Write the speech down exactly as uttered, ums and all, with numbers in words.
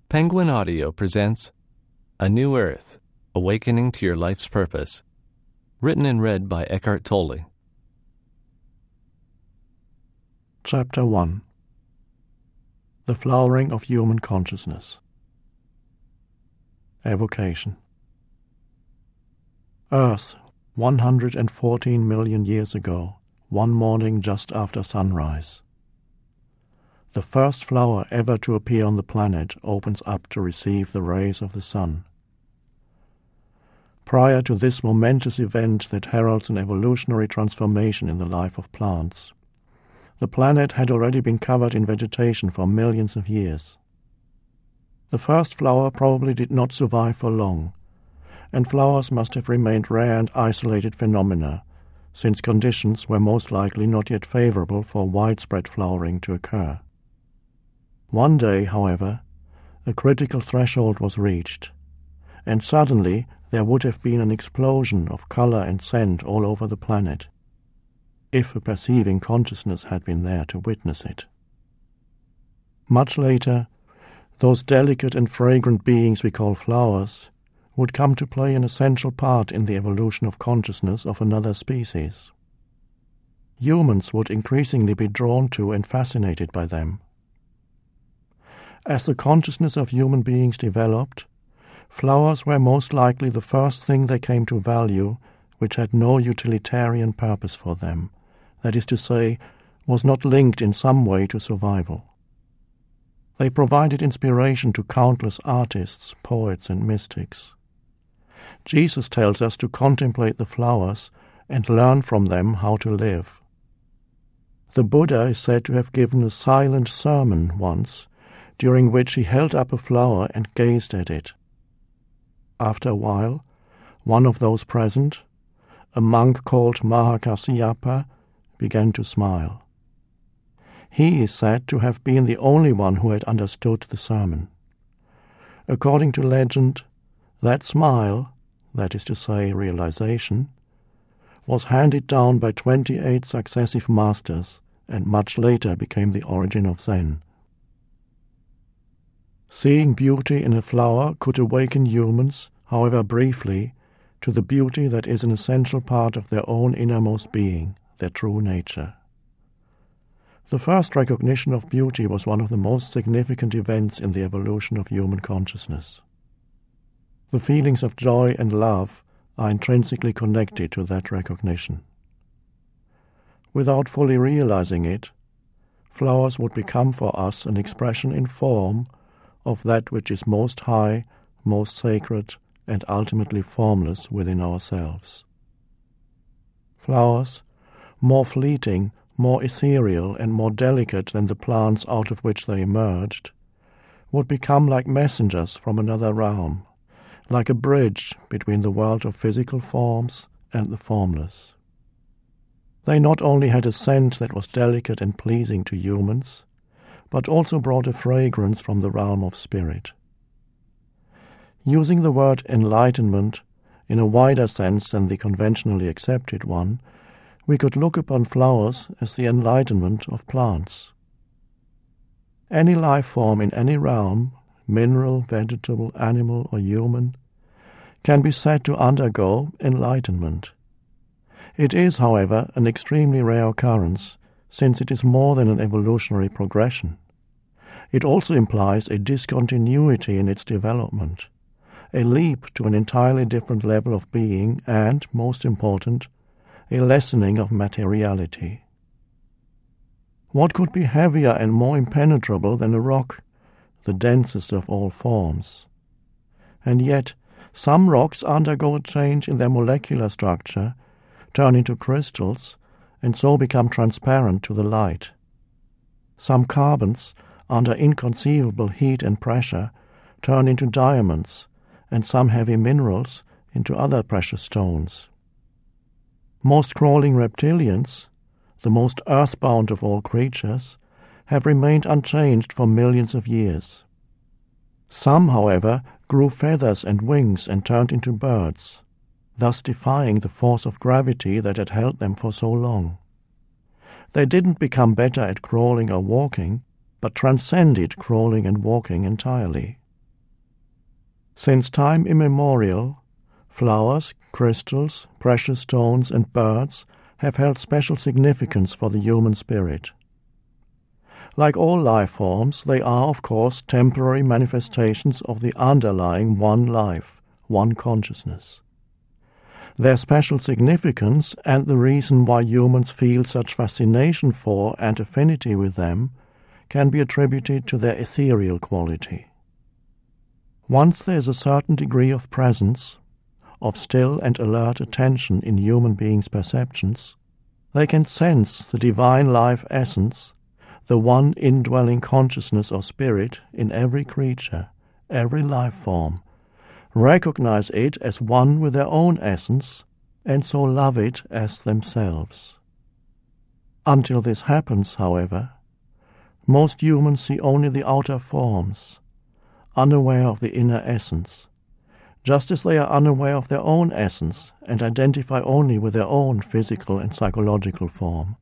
Penguin Audio presents A New Earth, Awakening to Your Life's Purpose, written and read by Eckhart Tolle. Chapter one. The Flowering of Human Consciousness. Evocation. Earth, one hundred fourteen million years ago, one morning just after sunrise. The first flower ever to appear on the planet opens up to receive the rays of the sun. Prior to this momentous event that heralds an evolutionary transformation in the life of plants, the planet had already been covered in vegetation for millions of years. The first flower probably did not survive for long, and flowers must have remained rare and isolated phenomena, since conditions were most likely not yet favorable for widespread flowering to occur. One day, however, a critical threshold was reached, and suddenly there would have been an explosion of color and scent all over the planet, if a perceiving consciousness had been there to witness it. Much later, those delicate and fragrant beings we call flowers would come to play an essential part in the evolution of consciousness of another species. Humans would increasingly be drawn to and fascinated by them. As the consciousness of human beings developed, flowers were most likely the first thing they came to value which had no utilitarian purpose for them, that is to say, was not linked in some way to survival. They provided inspiration to countless artists, poets, and mystics. Jesus tells us to contemplate the flowers and learn from them how to live. The Buddha is said to have given a silent sermon once, during which he held up a flower and gazed at it. After a while, one of those present, a monk called Mahakasyapa, began to smile. He is said to have been the only one who had understood the sermon. According to legend, that smile, that is to say realization, was handed down by twenty-eight successive masters and much later became the origin of Zen. Seeing beauty in a flower could awaken humans, however briefly, to the beauty that is an essential part of their own innermost being, their true nature. The first recognition of beauty was one of the most significant events in the evolution of human consciousness. The feelings of joy and love are intrinsically connected to that recognition. Without fully realizing it, flowers would become for us an expression in form of that which is most high, most sacred, and ultimately formless within ourselves. Flowers, more fleeting, more ethereal, and more delicate than the plants out of which they emerged, would become like messengers from another realm, like a bridge between the world of physical forms and the formless. They not only had a scent that was delicate and pleasing to humans, but also brought a fragrance from the realm of spirit. Using the word enlightenment in a wider sense than the conventionally accepted one, we could look upon flowers as the enlightenment of plants. Any life form in any realm, mineral, vegetable, animal, or human, can be said to undergo enlightenment. It is, however, an extremely rare occurrence, since it is more than an evolutionary progression. It also implies a discontinuity in its development, a leap to an entirely different level of being and, most important, a lessening of materiality. What could be heavier and more impenetrable than a rock, the densest of all forms? And yet, some rocks undergo a change in their molecular structure, turn into crystals, and so become transparent to the light. Some carbons, under inconceivable heat and pressure, turn into diamonds, and some heavy minerals into other precious stones. Most crawling reptilians, the most earthbound of all creatures, have remained unchanged for millions of years. Some, however, grew feathers and wings and turned into birds, thus defying the force of gravity that had held them for so long. They didn't become better at crawling or walking, but transcended crawling and walking entirely. Since time immemorial, flowers, crystals, precious stones, and birds have held special significance for the human spirit. Like all life forms, they are, of course, temporary manifestations of the underlying one life, one consciousness. Their special significance and the reason why humans feel such fascination for and affinity with them can be attributed to their ethereal quality. Once there is a certain degree of presence, of still and alert attention in human beings' perceptions, they can sense the divine life essence, the one indwelling consciousness or spirit in every creature, every life form, recognize it as one with their own essence, and so love it as themselves. Until this happens, however, most humans see only the outer forms, unaware of the inner essence, just as they are unaware of their own essence and identify only with their own physical and psychological form.